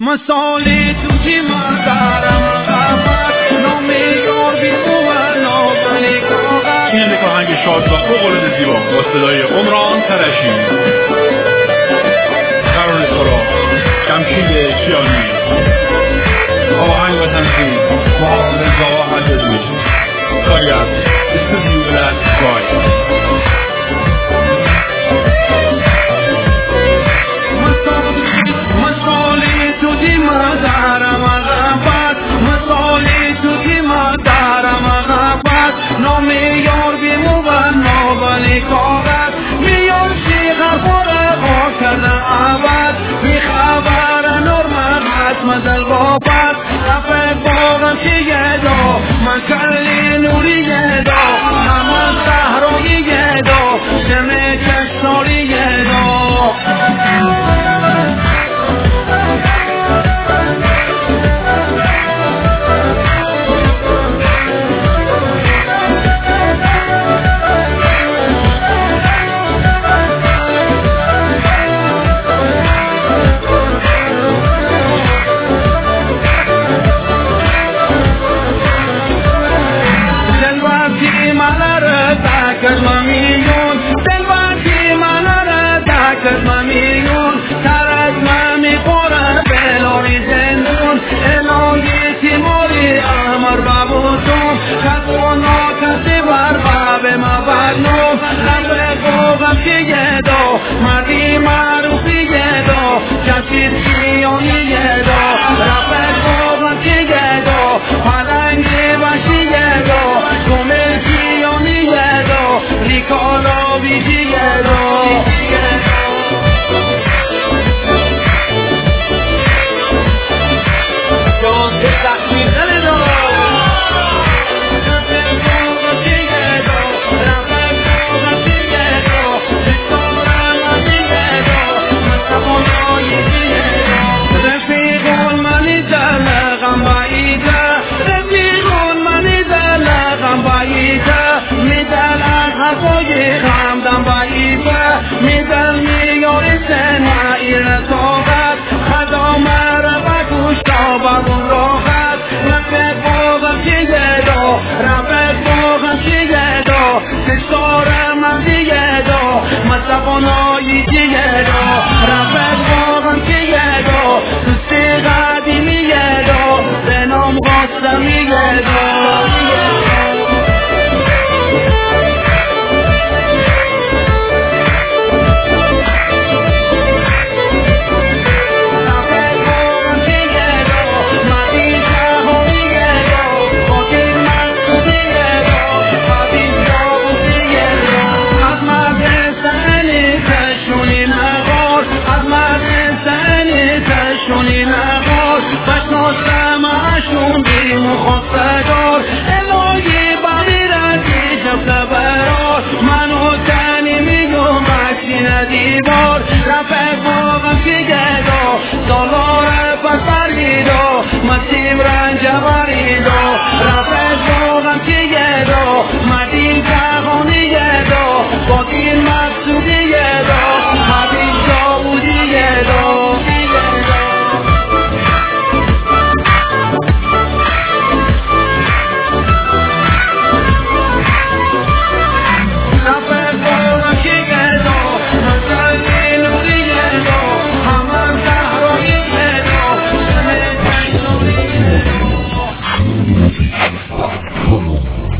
مسالی تو که من دارم غفت نامیار بی مولا ولی کاغت. این یک آهنگ شاد و فوق‌العاده زیبا با صدای عمران ترشی، قرار سرا، شمشیر کیانی، آهنگ و تنظیم محمد رضا حجازی، کاری از استودیو بلد گای. نامیار بی مولا ولی کاغت میار شیغر خوره خواه کرده عبد بی خبر نرمت مدل بابت رفت باغم چیه دا من کلی نوریه دا همان صحراییه دا شمه کشتاریه دا. ممیون ترک ممی خوره بلاری زندون الهی تیموری امر بابوتون کسونا کسی بر باب مبرنون رفت بوغم چیه دو مردی معروفیه دو کسی سیانیه دو رفت بوغم چیه دو پلنگی بشیه دو گمه سیانیه دو ریکالا بیجیه دو. میدل میاری سنه ایر طاقت خدا مره و گوش تا بگون راحت رفت باغم چیه دا رفت باغم چیه دا کشتار من دیگه دا مصفانایی چیه دا رفت باغم چیه دا دوستی قدیمیه دا به نام قاسمیه دا.